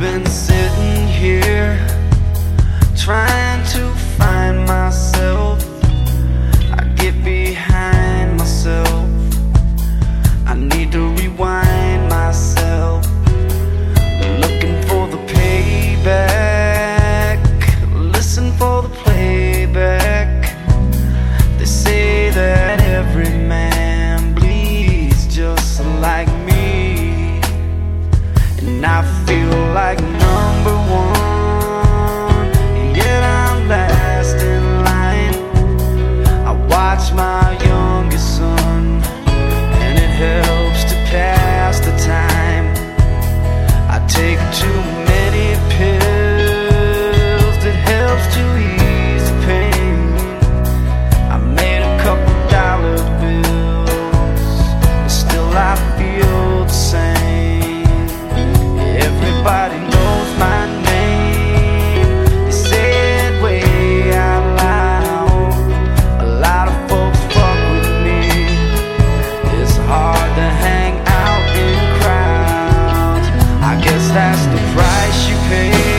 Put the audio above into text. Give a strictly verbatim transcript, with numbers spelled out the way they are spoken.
been sitting here trying to find myself. I get behind myself. I need to rewind myself. Looking for the payback, listen for the playback. They say that every man bleeds just like me, and I feel like number one, yet I'm last in line. I watch my youngest son, and it helps to pass the time. I take too many pills, that helps to ease the pain. I made a couple dollar bills, but still I feel the same. Everybody knows my name, they say it way out loud. A lot of folks fuck with me. It's hard to hang out in crowds. I guess that's the price you pay.